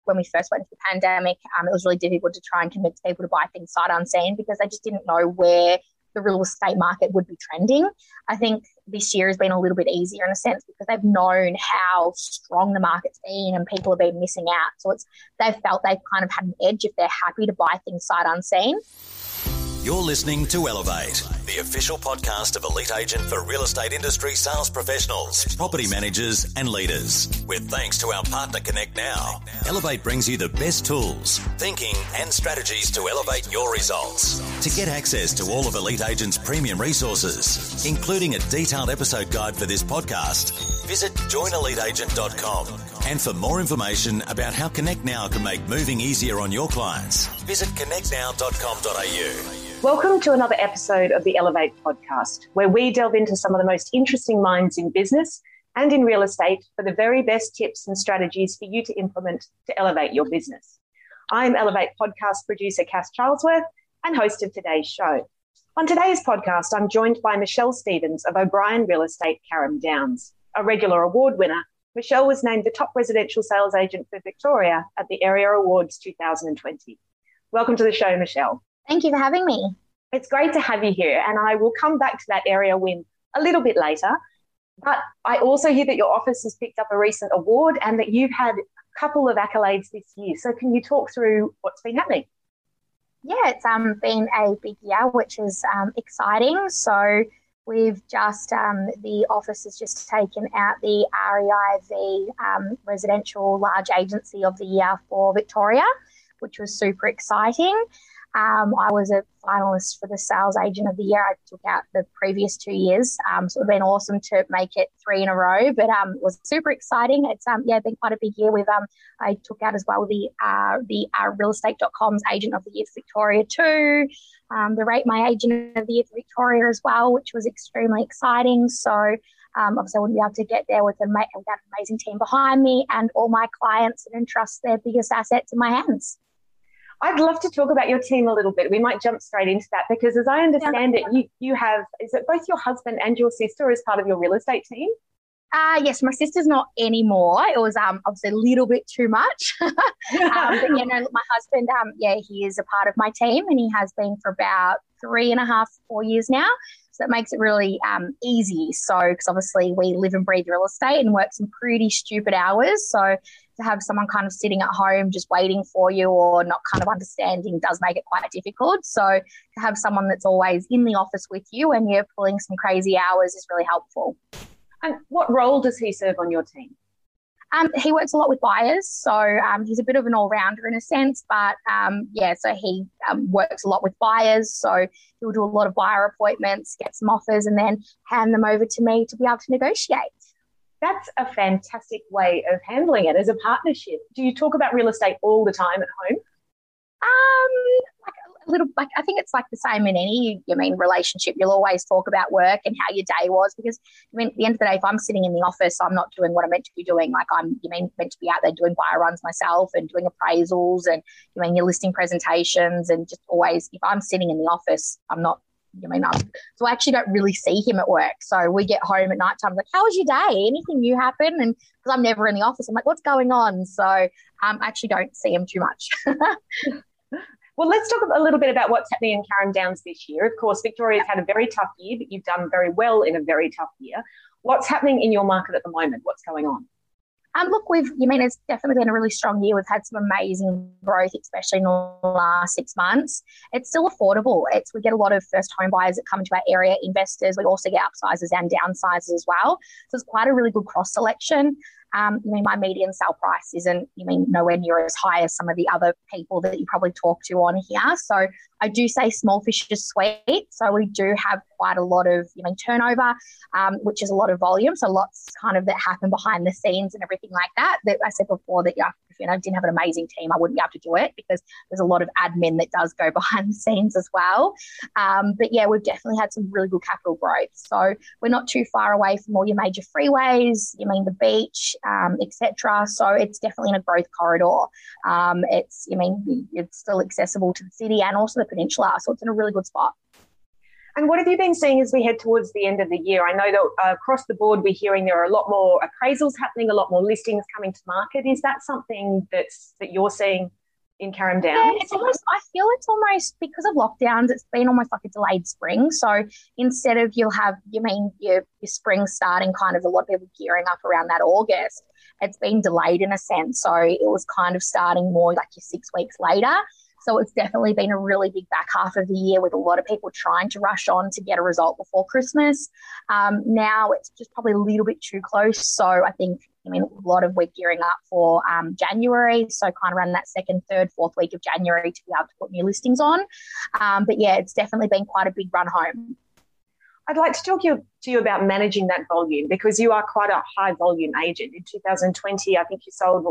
when we first went into the pandemic, it was really difficult to try and convince people to buy things sight unseen because they just didn't know where the real estate market would be trending. I think this year has been a little bit easier in a sense because they've known how strong the market's been and people have been missing out. So they've felt they've kind of had an edge if they're happy to buy things sight unseen. You're listening to Elevate, the official podcast of Elite Agent for real estate industry sales professionals, property managers and leaders. With thanks to our partner Connect Now, Elevate brings you the best tools, thinking and strategies to elevate your results. To get access to all of Elite Agent's premium resources, including a detailed episode guide for this podcast, visit joineliteagent.com. And for more information about how Connect Now can make moving easier on your clients, visit connectnow.com.au. Welcome to another episode of the Elevate podcast, where we delve into some of the most interesting minds in business and in real estate for the very best tips and strategies for you to implement to elevate your business. I'm Elevate podcast producer Cass Charlesworth and host of today's show. On today's podcast, I'm joined by Michelle Stevens of O'Brien Real Estate, Carrum Downs. A regular award winner, Michelle was named the top residential sales agent for Victoria at the Area Awards 2020. Welcome to the show, Michelle. Thank you for having me. It's great to have you here, and I will come back to that area win a little bit later. But I also hear that your office has picked up a recent award and that you've had a couple of accolades this year. So can you talk through what's been happening? Yeah, it's been a big year, which is exciting. So we've just, the office has just taken out the REIV Residential Large Agency of the Year for Victoria, which was super exciting. I was a finalist for the Sales Agent of the Year. I took out the previous 2 years, so it would have been awesome to make it 3 in a row, but it was super exciting. It's been quite a big year. I took out as well the realestate.com's Agent of the Year for Victoria too, the Rate My Agent of the Year for Victoria as well, which was extremely exciting. So obviously I wouldn't be able to get there with that amazing team behind me and all my clients and entrust their biggest assets in my hands. I'd love to talk about your team a little bit. We might jump straight into that because as I understand it, you have, is it both your husband and your sister as part of your real estate team? Yes, my sister's not anymore. It was obviously a little bit too much. But my husband, he is a part of my team and he has been for about 3.5, 4 years now. So that makes it really easy. So, because obviously we live and breathe real estate and work some pretty stupid hours. So to have someone kind of sitting at home just waiting for you or not kind of understanding does make it quite difficult. So to have someone that's always in the office with you and you're pulling some crazy hours is really helpful. And what role does he serve on your team? He works a lot with buyers, so he's a bit of an all-rounder in a sense, but so he works a lot with buyers, so he'll do a lot of buyer appointments, get some offers, and then hand them over to me to be able to negotiate. That's a fantastic way of handling it as a partnership. Do you talk about real estate all the time at home? I think it's like the same in any, relationship. You'll always talk about work and how your day was because, at the end of the day, if I'm sitting in the office, I'm not doing what I'm meant to be doing. Like I'm, meant to be out there doing buyer runs myself and doing appraisals and, your listing presentations and just always, if I'm sitting in the office, I'm not, so I actually don't really see him at work. So we get home at night time, like, how was your day? Anything new happen? And because I'm never in the office, I'm like, what's going on? So I actually don't see him too much. Well, let's talk a little bit about what's happening in Carrum Downs this year. Of course, Victoria's had a very tough year, but you've done very well in a very tough year. What's happening in your market at the moment? What's going on? Look, it's definitely been a really strong year. We've had some amazing growth, especially in the last 6 months. It's still affordable. We get a lot of first home buyers that come into our area, investors. We also get upsizes and downsizes as well. So it's quite a really good cross selection. My median sale price isn't, nowhere near as high as some of the other people that you probably talk to on here. So I do say small fish is sweet. So we do have quite a lot of, turnover, which is a lot of volume. So lots kind of that happen behind the scenes and everything like that. That I said before that, if I didn't have an amazing team, I wouldn't be able to do it because there's a lot of admin that does go behind the scenes as well. But yeah, we've definitely had some really good capital growth. So we're not too far away from all your major freeways, the beach, etc. So it's definitely in a growth corridor. It's still accessible to the city and also the peninsula. So it's in a really good spot. And what have you been seeing as we head towards the end of the year? I know that across the board we're hearing there are a lot more appraisals happening, a lot more listings coming to market. Is that something that you're seeing in Carrum Downs? Yeah, I feel it's almost because of lockdowns, it's been almost like a delayed spring. So instead of your spring starting kind of a lot of people gearing up around that August, it's been delayed in a sense. So it was kind of starting more like your 6 weeks later. So it's definitely been a really big back half of the year with a lot of people trying to rush on to get a result before Christmas. Now it's just probably a little bit too close. So I think, a lot of we're gearing up for January. So kind of around that second, third, fourth week of January to be able to put new listings on. But yeah, it's definitely been quite a big run home. I'd like to talk to you about managing that volume, because you are quite a high volume agent. In 2020, I think you sold,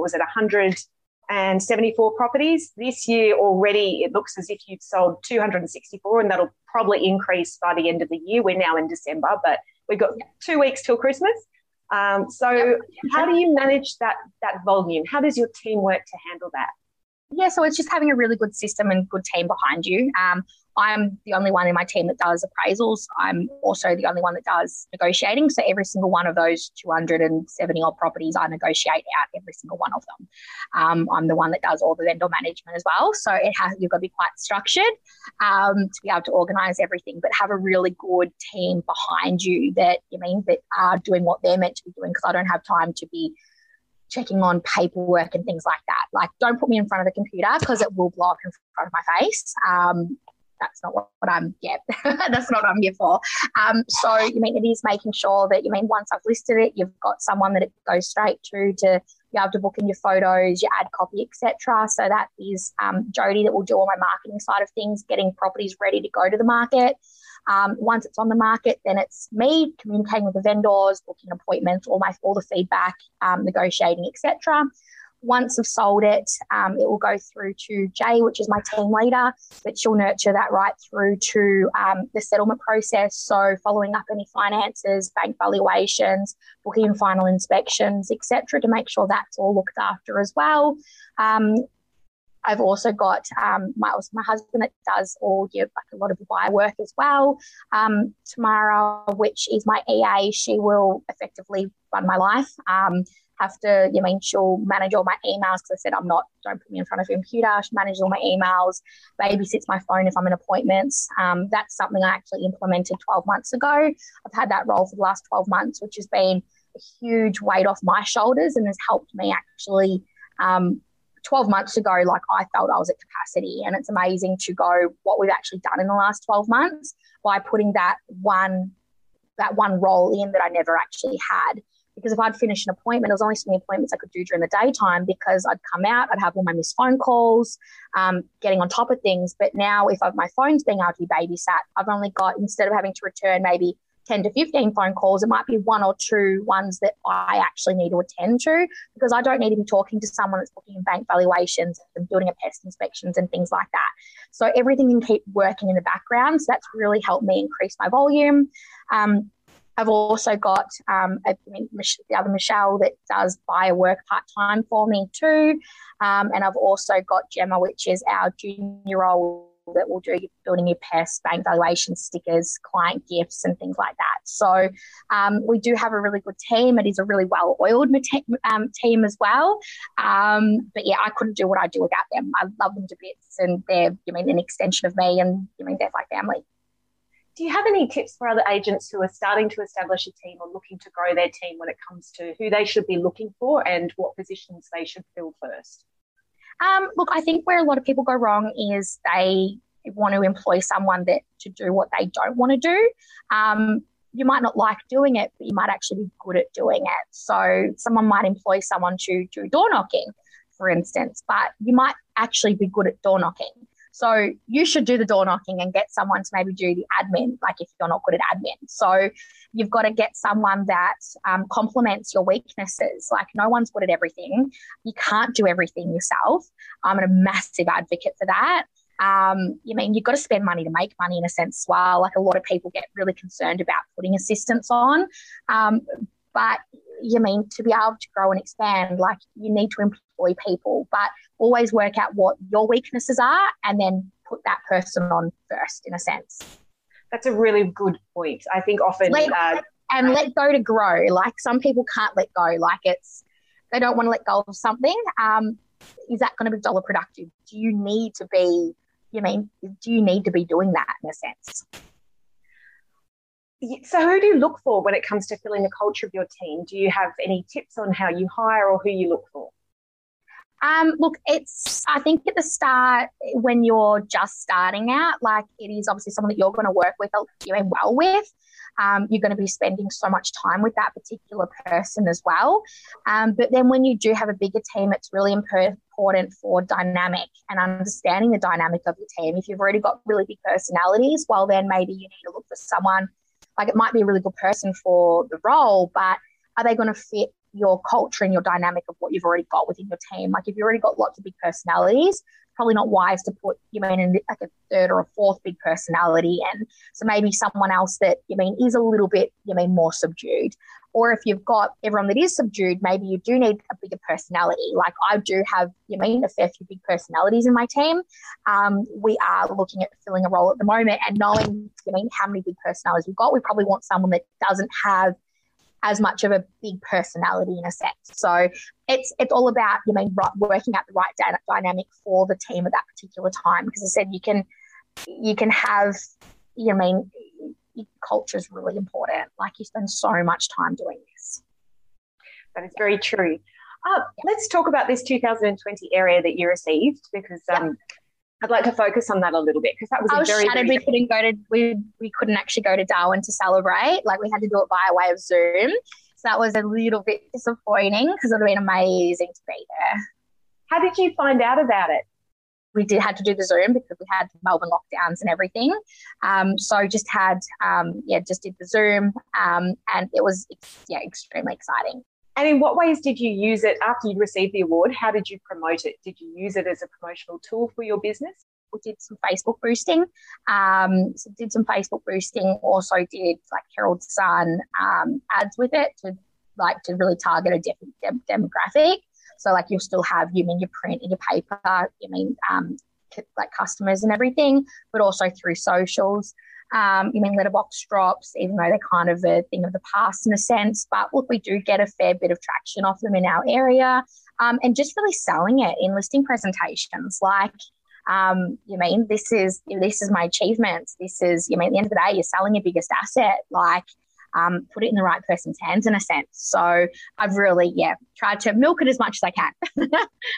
174 properties. This year already, it looks as if you've sold 264, and that'll probably increase by the end of the year. We're now in December, but we've got 2 weeks till Christmas. How do you manage that volume? How does your team work to handle that? Yeah, so it's just having a really good system and good team behind you. I'm the only one in my team that does appraisals. I'm also the only one that does negotiating. So every single one of those 270 odd properties, I negotiate out every single one of them. I'm the one that does all the vendor management as well. So you've got to be quite structured to be able to organise everything, but have a really good team behind you that are doing what they're meant to be doing, because I don't have time to be checking on paperwork and things like that. Like, don't put me in front of a computer because it will blow up in front of my face. That's not what I'm, that's not what I'm here for. It is making sure that, once I've listed it, you've got someone that it goes straight to be able to book in your photos, your ad copy, etc. So that is Jody that will do all my marketing side of things, getting properties ready to go to the market. Once it's on the market, then it's me communicating with the vendors, booking appointments, all the feedback, negotiating, etc. Once I've sold it, it will go through to Jay, which is my team leader, but she'll nurture that right through to the settlement process. So following up any finances, bank valuations, booking final inspections, etc., to make sure that's all looked after as well. I've also got my husband that does a lot of the buyer work as well. Tamara, which is my EA, she will effectively run my life. She'll manage all my emails, because I said don't put me in front of a computer. She manages all my emails, babysits my phone if I'm in appointments. That's something I actually implemented 12 months ago. I've had that role for the last 12 months, which has been a huge weight off my shoulders and has helped me actually 12 months ago, I felt I was at capacity, and it's amazing to go what we've actually done in the last 12 months by putting that one role in that I never actually had. Because if I'd finished an appointment, there was only so many appointments I could do during the daytime, because I'd come out, I'd have all my missed phone calls, getting on top of things. But now if my phone's being able to be babysat, I've only got, instead of having to return maybe 10 to 15 phone calls, it might be 1 or 2 ones that I actually need to attend to, because I don't need to be talking to someone that's booking in bank valuations and building a pest inspections and things like that. So everything can keep working in the background. So that's really helped me increase my volume. I've also got the other Michelle that does buyer work part-time for me too. And I've also got Gemma, which is our junior role that will do building your pests, bank valuation stickers, client gifts and things like that. So we do have a really good team. It is a really well-oiled team as well. But yeah, I couldn't do what I do without them. I love them to bits, and they're an extension of me, and they're like family. Do you have any tips for other agents who are starting to establish a team or looking to grow their team when it comes to who they should be looking for and what positions they should fill first? Look, I think where a lot of people go wrong is they want to employ someone to do what they don't want to do. You might not like doing it, but you might actually be good at doing it. So someone might employ someone to do door knocking, for instance, but you might actually be good at door knocking. So you should do the door knocking and get someone to maybe do the admin, like if you're not good at admin. So you've got to get someone that complements your weaknesses. Like, no one's good at everything. You can't do everything yourself. I'm a massive advocate for that. You've got to spend money to make money in a sense as well. Like, a lot of people get really concerned about putting assistants on. But to be able to grow and expand, like, you need to employ people, but always work out what your weaknesses are and then put that person on first, in a sense. That's a really good point. I think often... let go to grow. Like some people can't let go. Like they don't want to let go of something. Is that going to be dollar productive? Do you need to be doing that in a sense? So who do you look for when it comes to filling the culture of your team? Do you have any tips on how you hire or who you look for? Look, I think at the start when you're just starting out, like it is obviously someone that you're going to work with, well with. You're going to be spending so much time with that particular person as well. But then when you do have a bigger team, it's really important for dynamic and understanding the dynamic of your team. If you've already got really big personalities, well, then maybe you need to look for someone, like it might be a really good person for the role, but are they going to fit your culture and your dynamic of what you've already got within your team? Like if you've already got lots of big personalities, probably not wise to put in like a third or a fourth big personality, and so maybe someone else that is a little bit more subdued. Or if you've got everyone that is subdued, maybe you do need a bigger personality. Like I do have a fair few big personalities in my team. We are looking at filling a role at the moment, and knowing how many big personalities we've got, we probably want someone that doesn't have as much of a big personality in a sense. So it's all about working out the right dynamic for the team at that particular time. Because as I said, you can have your culture is really important. Like you spend so much time doing this. That is very true. Let's talk about this 2020 area that you received, because I'd like to focus on that a little bit, because that was I was shattered. We couldn't actually go to Darwin to celebrate. Like we had to do it by way of Zoom. So that was a little bit disappointing because it would have been amazing to be there. How did you find out about it? We had to do the Zoom because we had Melbourne lockdowns and everything. So just did the Zoom, and it was extremely exciting. And in what ways did you use it after you'd received the award? How did you promote it? Did you use it as a promotional tool for your business? We did some Facebook boosting. Also did like Herald Sun ads with it to really target a different demographic. So like you'll still have your print and your paper, like customers and everything, but also through socials. Letterbox drops, even though they're kind of a thing of the past in a sense. But look, we do get a fair bit of traction off them in our area, and just really selling it in listing presentations. Like, this is my achievements. This is, at the end of the day, you're selling your biggest asset. Like, put it in the right person's hands in a sense. So I've really, tried to milk it as much as I can.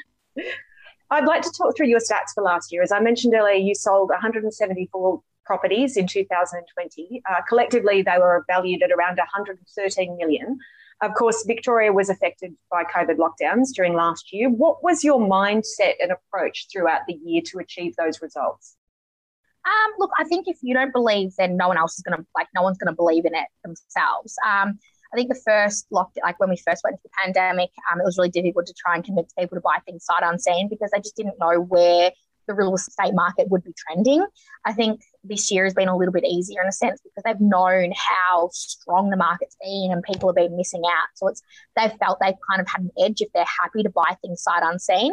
I'd like to talk through your stats for last year. As I mentioned earlier, you sold 174 properties in 2020. Collectively, they were valued at around 113 million. Of course, Victoria was affected by COVID lockdowns during last year. What was your mindset and approach throughout the year to achieve those results? Look, I think if you don't believe, then no one's going to believe in it themselves. I think the first lockdown, when we first went into the pandemic, it was really difficult to try and convince people to buy things sight unseen because they just didn't know where the real estate market would be trending. I think this year has been a little bit easier in a sense because they've known how strong the market's been and people have been missing out. So they've felt they've kind of had an edge if they're happy to buy things sight unseen.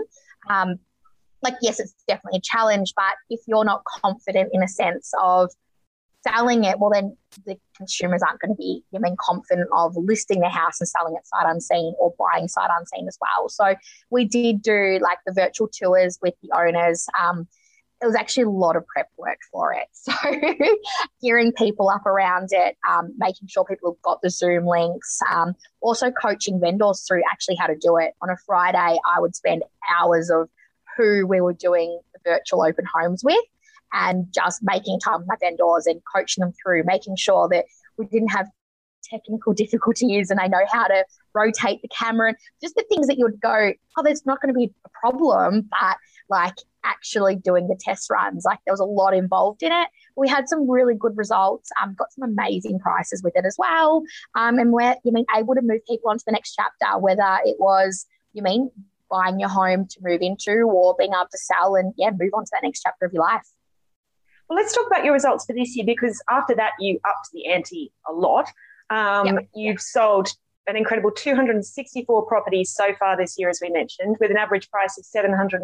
Yes, it's definitely a challenge, but if you're not confident in a sense of selling it, well, then the consumers aren't going to be confident of listing their house and selling it sight unseen or buying sight unseen as well. So we did do the virtual tours with the owners. It was actually a lot of prep work for it. So gearing people up around it, making sure people have got the Zoom links, also coaching vendors through actually how to do it. On a Friday, I would spend hours of who we were doing the virtual open homes with, and just making time with my vendors and coaching them through, making sure that we didn't have technical difficulties and I know how to rotate the camera. Just the things that you would go, there's not going to be a problem, but actually doing the test runs, there was a lot involved in it. We had some really good results, got some amazing prices with it as well. And we're, able to move people on to the next chapter, whether it was, buying your home to move into or being able to sell and, move on to that next chapter of your life. Well, let's talk about your results for this year, because after that you upped the ante a lot. You've sold an incredible 264 properties so far this year, as we mentioned, with an average price of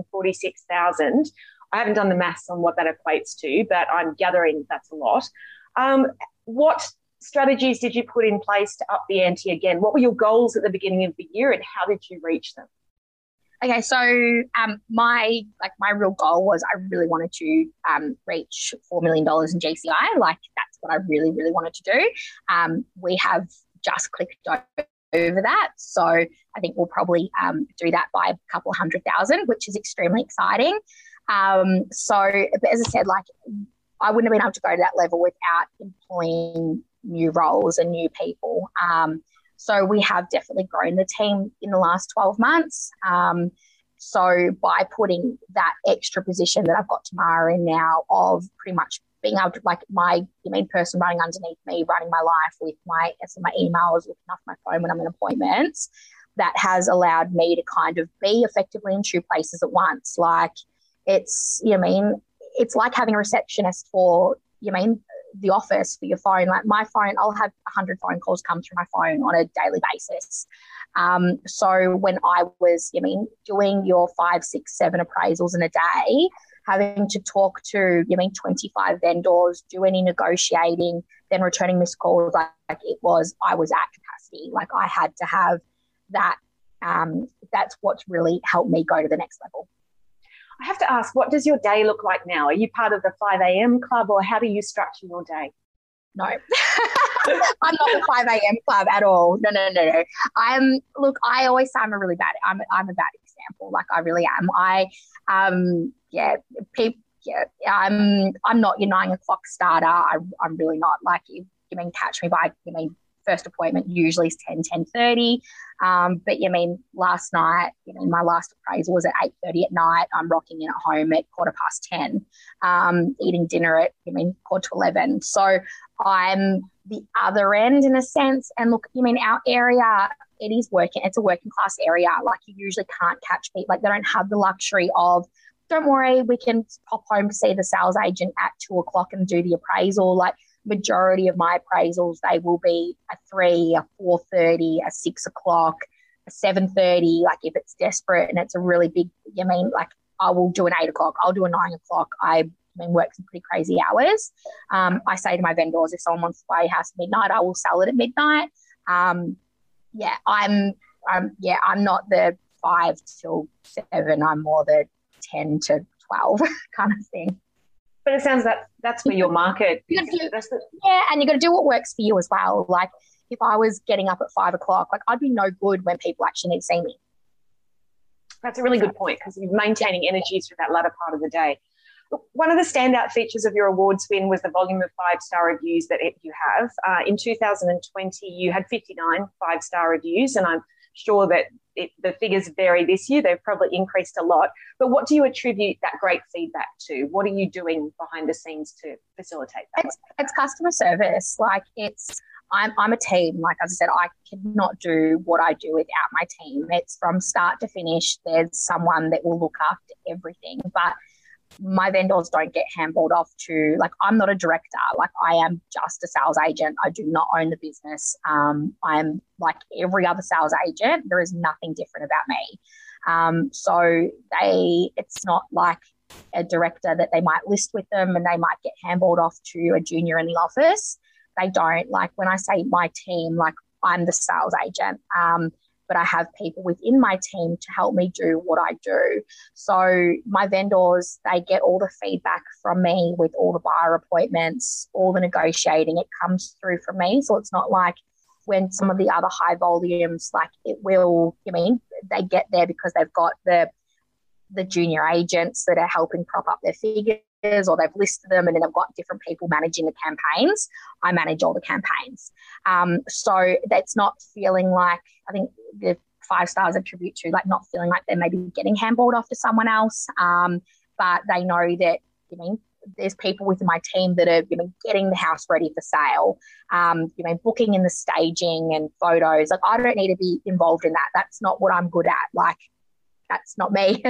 $746,000. I haven't done the maths on what that equates to, but I'm gathering that's a lot. What strategies did you put in place to up the ante again? What were your goals at the beginning of the year and how did you reach them? Okay, so my real goal was I really wanted to reach $4 million in GCI. Like that's what I really, really wanted to do. We have just clicked over that. So I think we'll probably do that by a couple of 100,000, which is extremely exciting. But as I said, like I wouldn't have been able to go to that level without employing new roles and new people. So we have definitely grown the team in the last 12 months. So by putting that extra position that I've got Tamara in now of pretty much being able to, like my main person running underneath me, running my life with my emails, looking after my phone when I'm in appointments, that has allowed me to kind of be effectively in two places at once. Like it's, it's like having a receptionist for, the office for your phone. Like my phone, I'll have 100 phone calls come through my phone on a daily basis. So when I was, doing your 5, 6, 7 appraisals in a day, having to talk to, 25 vendors, do any negotiating, then returning missed calls, I was at capacity. Like I had to have that. That's what's really helped me go to the next level. I have to ask, what does your day look like now? Are you part of the 5 a.m. club or how do you structure your day? No, I'm not the 5 a.m. club at all. No. I always say I'm a bad example. Like I really am. I'm not your 9 o'clock starter. I'm really not. Like you catch me by, first appointment usually is 10:30. But last night, my last appraisal was at 8:30 at night. I'm rocking in at home at 10:15, eating dinner at 10:45. So I'm the other end in a sense. And look, our area, it is working. It's a working class area. Like you usually can't catch people. Like they don't have the luxury of, don't worry, we can pop home to see the sales agent at 2:00 and do the appraisal. Like majority of my appraisals, they will be a 3, a 4:30, a 6:00, a 7:30. Like if it's desperate and it's a really big, like I will do an 8:00, I'll do a 9:00. I work some pretty crazy hours. I say to my vendors, if someone wants to buy a house at midnight, I will sell it at midnight. I'm not the 5 till 7. I'm more the 10 to 12 kind of thing. But it sounds that's where your market is. And you got to do what works for you as well. Like if I was getting up at 5:00, like I'd be no good when people actually need to see me. That's a really good point because you're maintaining energy through that latter part of the day. One of the standout features of your awards win was the volume of 5-star reviews that you have. In 2020, you had 59 5-star reviews, and I'm sure that the figures vary this year. They've probably increased a lot. But what do you attribute that great feedback to? What are you doing behind the scenes to facilitate that? It's customer service. Like I'm a team. Like as I said, I cannot do what I do without my team. It's from start to finish. There's someone that will look after everything. But my vendors don't get handballed off to, like, I'm not a director. Like I am just a sales agent. I do not own the business. I'm like every other sales agent. There is nothing different about me. So it's not like a director that they might list with them and they might get handballed off to a junior in the office. They don't. Like when I say my team, like I'm the sales agent. But I have people within my team to help me do what I do. So my vendors, they get all the feedback from me with all the buyer appointments, all the negotiating. It comes through from me. So it's not like when some of the other high volumes, like it will, they get there because they've got the junior agents that are helping prop up their figures, or they've listed them and then they've got different people managing the campaigns. I manage all the campaigns. So that's not feeling like, I think the 5 stars attribute to like not feeling like they're maybe getting handballed off to someone else. But they know that, there's people within my team that are, getting the house ready for sale, booking in the staging and photos. Like I don't need to be involved in that. That's not what I'm good at. Like, that's not me.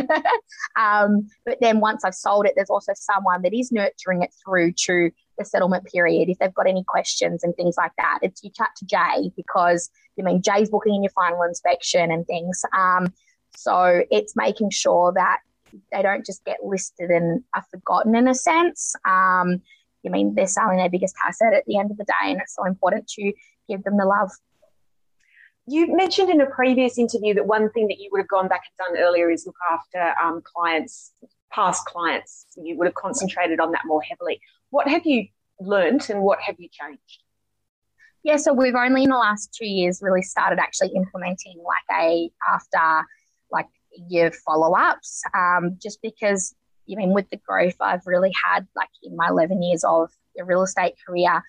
But then once I've sold it, there's also someone that is nurturing it through to the settlement period. If they've got any questions and things like that, it's you chat to Jay because, Jay's booking in your final inspection and things. So it's making sure that they don't just get listed and are forgotten in a sense. they're selling their biggest asset at the end of the day, and it's so important to give them the love. You mentioned in a previous interview that one thing that you would have gone back and done earlier is look after past clients. You would have concentrated on that more heavily. What have you learnt and what have you changed? Yeah, so we've only in the last 2 years really started actually implementing after year follow-ups, just because, with the growth I've really had in my 11 years of a real estate career,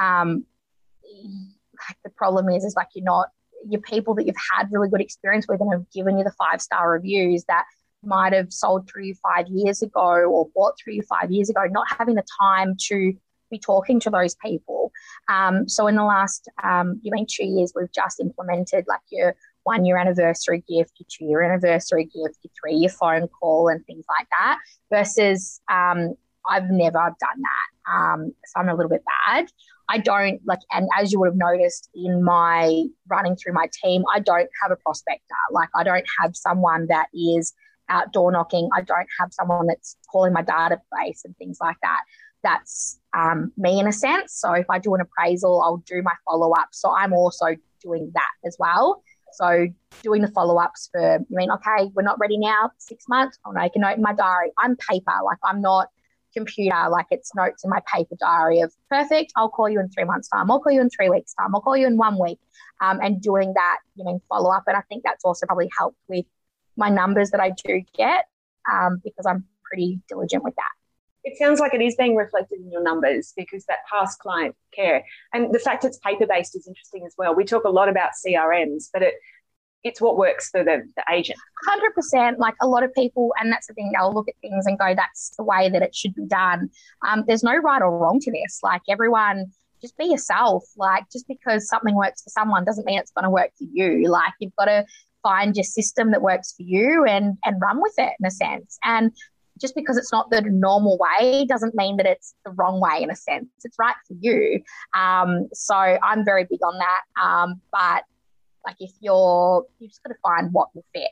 the problem is your people that you've had really good experience with and have given you the 5-star reviews that might have sold through you 5 years ago or bought through you 5 years ago, not having the time to be talking to those people. So in the last 2 years, we've just implemented your 1-year anniversary gift, your 2-year anniversary gift, your 3-year phone call and things like that, versus I've never done that. So I'm a little bit bad. I don't and as you would have noticed in my running through my team, I don't have a prospector. I don't have someone that is outdoor knocking. I don't have someone that's calling my database and things like that. That's me in a sense. So if I do an appraisal, I'll do my follow-up. So I'm also doing that as well. So doing the follow-ups for, okay, we're not ready now, 6 months, I'll make a note in my diary. I'm paper, I'm not computer, it's notes in my paper diary of perfect, I'll call you in 3 months' time, I'll call you in 3 weeks' time, I'll call you in 1 week, and doing that, follow-up. And I think that's also probably helped with my numbers that I do get, because I'm pretty diligent with that. It sounds like it is being reflected in your numbers because that past client care and the fact it's paper-based is interesting as well. We talk a lot about CRMs, but it's what works for the agent. 100%. A lot of people, and that's the thing, they'll look at things and go, that's the way that it should be done. There's no right or wrong to this. Everyone, just be yourself. Just because something works for someone doesn't mean it's going to work for you. You've got to find your system that works for you and run with it in a sense. And just because it's not the normal way doesn't mean that it's the wrong way in a sense. It's right for you. So I'm very big on that. But if you've just got to find what will fit.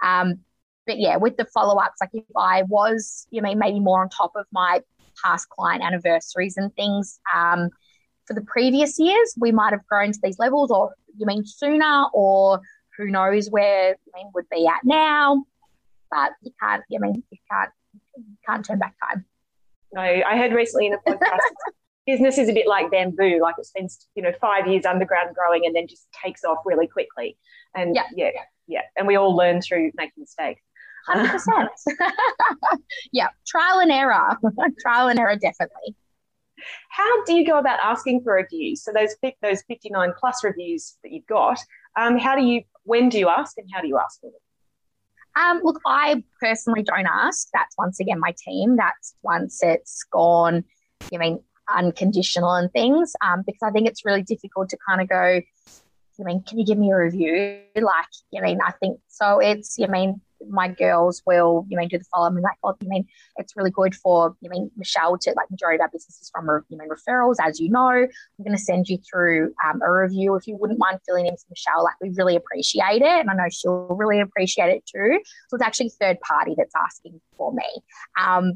But yeah, with the follow-ups, if I was, maybe more on top of my past client anniversaries and things, for the previous years, we might have grown to these levels, or sooner, or who knows where would be at now. But you can't turn back time. No, I heard recently in a podcast, business is a bit like bamboo. It spends 5 years underground growing and then just takes off really quickly. And yeah. And we all learn through making mistakes. 100%. Yeah, trial and error. Trial and error, definitely. How do you go about asking for reviews? So those 59 plus reviews that you've got, when do you ask and how do you ask for them? Look, I personally don't ask. That's once again my team. That's once it's gone, unconditional and things, because I think it's really difficult to kind of go, can you give me a review? I think so. It's, my girls will, do the follow-up and it's really good for, Michelle to, majority of our business is from, referrals, as you know. I'm going to send you through a review. If you wouldn't mind filling in for Michelle, we really appreciate it. And I know she'll really appreciate it too. So it's actually third party that's asking for me.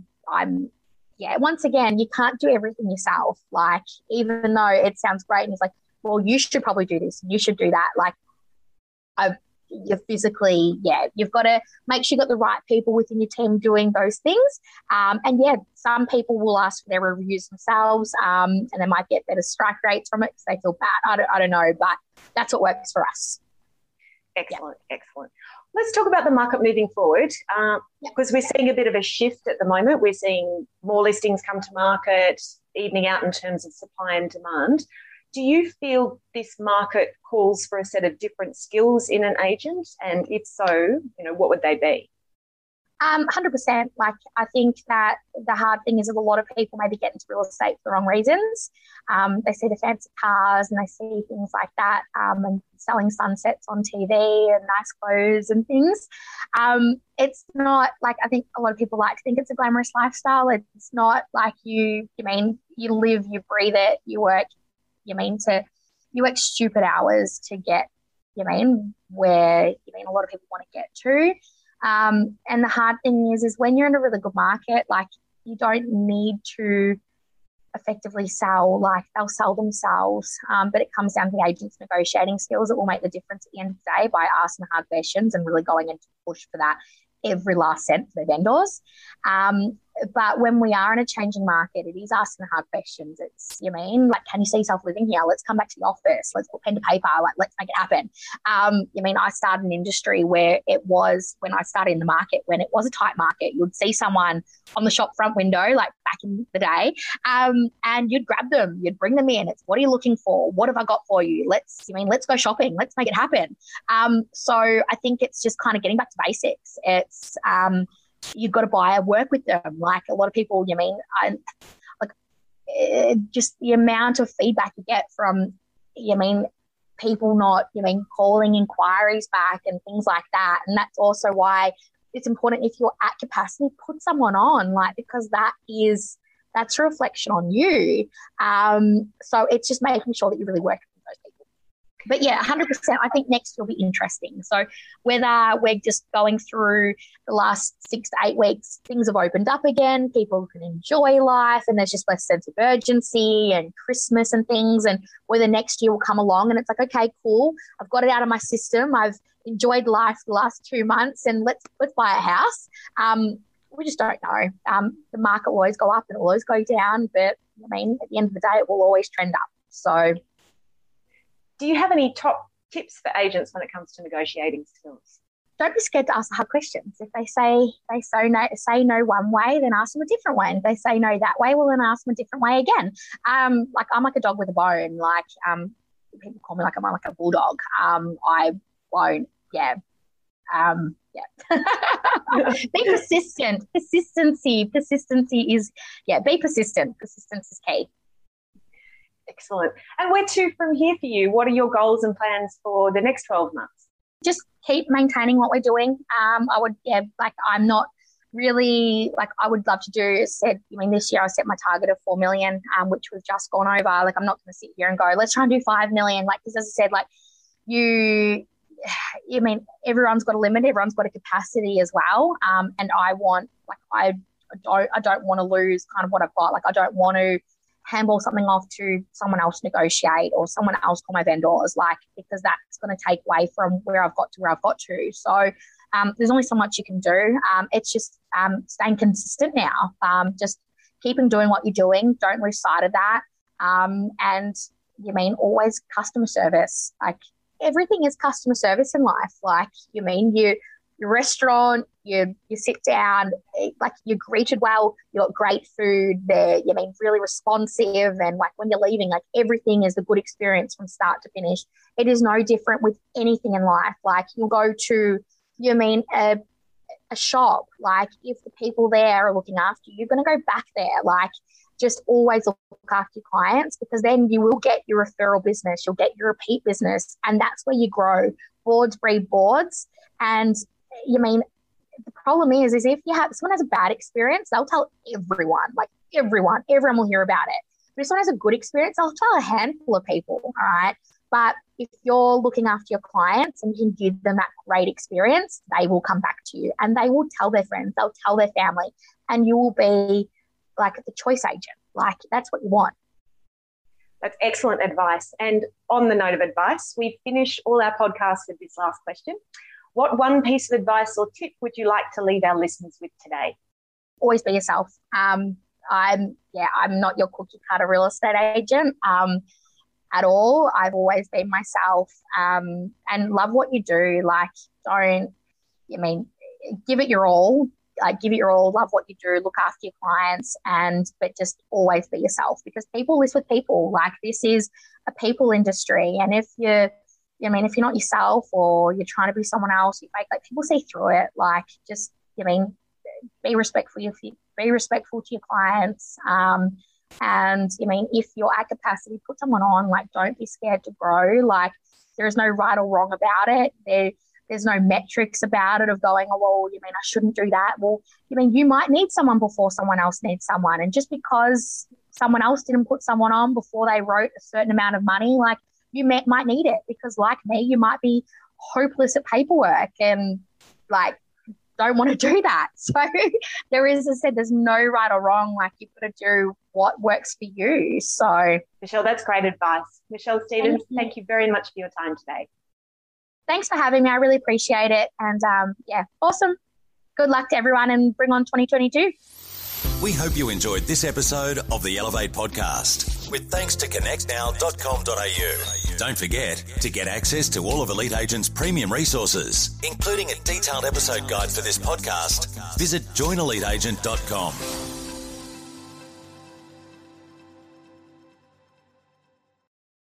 Once again, you can't do everything yourself. Even though it sounds great and it's well, you should probably do this, you should do that. You're physically, you've got to make sure you've got the right people within your team doing those things. Some people will ask for their reviews themselves, and they might get better strike rates from it because they feel bad. I don't know, but that's what works for us. Excellent. Let's talk about the market moving forward, because we're seeing a bit of a shift at the moment. We're seeing more listings come to market, evening out in terms of supply and demand. Do you feel this market calls for a set of different skills in an agent? And if so, what would they be? 100%. I think that the hard thing is that a lot of people maybe get into real estate for the wrong reasons. They see the fancy cars and they see things like that, and selling sunsets on TV and nice clothes and things. It's not I think a lot of people like to think it's a glamorous lifestyle. It's not you live, you breathe it, you work. You work stupid hours to get, where, a lot of people want to get to. And the hard thing is when you're in a really good market, you don't need to effectively sell, like they'll sell themselves. But it comes down to the agent's negotiating skills that will make the difference at the end of the day by asking hard questions and really going into push for that every last cent for the vendors. But when we are in a changing market, it is asking hard questions. It's, you mean, like, can you see yourself living here? Let's come back to the office. Let's put pen to paper. Like, let's make it happen. You mean, I started an industry where it was, when I started in the market, when it was a tight market, you'd see someone on the shop front window, like back in the day, and you'd grab them, you'd bring them in. It's, what are you looking for? What have I got for you? Let's go shopping. Let's make it happen. So I think it's just kind of getting back to basics. It's, you've got to buy and work with them. Like a lot of people, just the amount of feedback you get from, people not, calling inquiries back and things like that. And that's also why it's important, if you're at capacity, put someone on, like, because that's a reflection on you. So it's just making sure that you really work with those people. But yeah, 100%, I think next will be interesting. So whether we're just going through the last 6 to 8 weeks, things have opened up again, people can enjoy life and there's just less sense of urgency and Christmas and things, and whether next year will come along and it's like, okay, cool, I've got it out of my system, I've enjoyed life the last 2 months and let's buy a house. We just don't know. The market will always go up and it will always go down, but at the end of the day, it will always trend up. So do you have any top tips for agents when it comes to negotiating skills? Don't be scared to ask the hard questions. If they say no one way, then ask them a different way. And if they say no that way, well, then ask them a different way again. Like I'm like a dog with a bone. Like people call me like I'm like a bulldog. I won't. Yeah. Be persistent. Persistency is, be persistent. Persistence is key. Excellent. And where to from here for you? What are your goals and plans for the next 12 months? Just keep maintaining what we're doing. I'm not really, like, I would love to do, this year I set my target of 4 million, which we've just gone over. Like, I'm not going to sit here and go, let's try and do 5 million. Like, because as I said, like, everyone's got a limit, everyone's got a capacity as well. And I want, like, I don't want to lose kind of what I've got. Like, I don't want to handball something off to someone else negotiate or someone else call my vendors, like, because that's going to take away from where I've got to. So there's only so much you can do. It's just staying consistent now. Just keeping doing what you're doing. Don't lose sight of that. And always customer service. Like, everything is customer service in life. Like, your restaurant, you sit down, like, you're greeted well, you got great food, they're, really responsive, and like when you're leaving, like, everything is a good experience from start to finish. It is no different with anything in life. Like, you'll go to, a shop, like, if the people there are looking after you, you're going to go back there. Like, just always look after your clients, because then you will get your referral business, you'll get your repeat business, and that's where you grow. Boards breed boards. And the problem is if someone has a bad experience, they'll tell everyone, like everyone will hear about it. But if someone has a good experience, they'll tell a handful of people, all right? But if you're looking after your clients and you can give them that great experience, they will come back to you and they will tell their friends, they'll tell their family, and you will be like the choice agent. Like, that's what you want. That's excellent advice. And on the note of advice, we finish all our podcasts with this last question. What one piece of advice or tip would you like to leave our listeners with today? Always be yourself. I'm not your cookie cutter real estate agent at all. I've always been myself, and love what you do. Like, give it your all. Give it your all, love what you do, look after your clients, but just always be yourself, because people live with people. Like, this is a people industry, and if you're not yourself or you're trying to be someone else, you fake, like, people see through it. Like, just, be respectful. Be respectful to your clients. And if you're at capacity, put someone on. Like, don't be scared to grow. Like, there is no right or wrong about it. There's no metrics about it of going, oh, well, I shouldn't do that. Well, you might need someone before someone else needs someone. And just because someone else didn't put someone on before they wrote a certain amount of money, like, you might need it, because, like me, you might be hopeless at paperwork and, like, don't want to do that. So there is, as I said, there's no right or wrong. Like, you've got to do what works for you. So, Michelle, that's great advice. Michelle Stevens, thank you very much for your time today. Thanks for having me. I really appreciate it. And awesome. Good luck to everyone and bring on 2022. We hope you enjoyed this episode of the Elevate podcast, with thanks to connectnow.com.au. Don't forget, to get access to all of Elite Agent's premium resources, including a detailed episode guide for this podcast, visit joineliteagent.com.